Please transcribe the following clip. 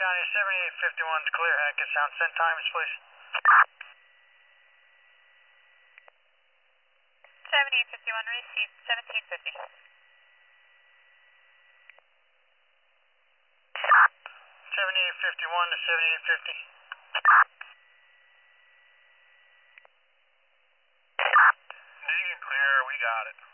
County 7851 to clear Hackett. Sound send times, please. 7851 received, 1750. 7851 to 7850. You can clear, we got it.